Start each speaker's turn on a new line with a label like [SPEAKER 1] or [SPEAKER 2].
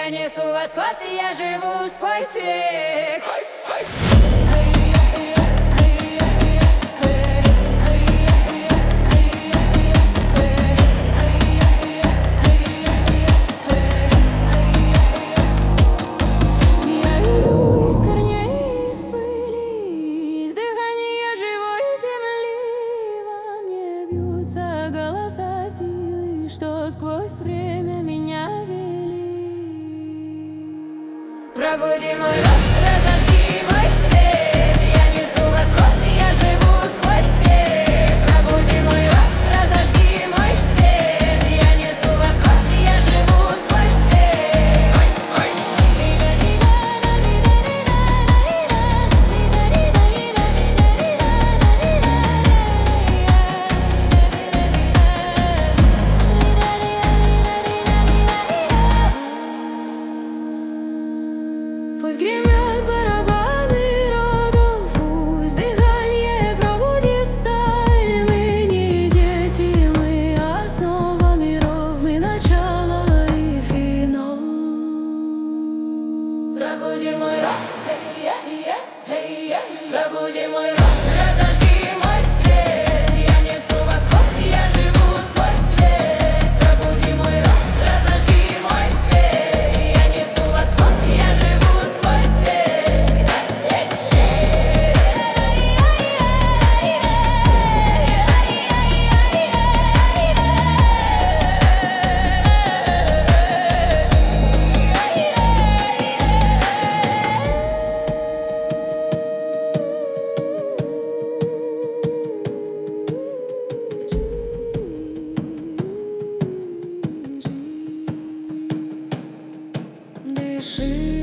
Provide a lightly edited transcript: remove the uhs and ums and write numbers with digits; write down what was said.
[SPEAKER 1] Я несу восход, и я живу сквозь век.
[SPEAKER 2] Голоса силы, что сквозь время меня вели.
[SPEAKER 1] Пробуди мой род, разожги мой свет. Я несу восход, и я живу сквозь век. Пробуди мой род, разожги мой свет. Я несу восход, и я живу сквозь век.
[SPEAKER 2] Пусть гремят барабаны родов, пусть дыхание пробудит сталь. Мы не дети, мы основа миров, мы начало и финал.
[SPEAKER 1] Пробуди мой род, пробуди мой род, разожги мой свет. Я несу восход, и я живу сквозь век. Пробуди мой род, разожги мой свет. Я несу восход, и я живу сквозь век.
[SPEAKER 2] Дыши.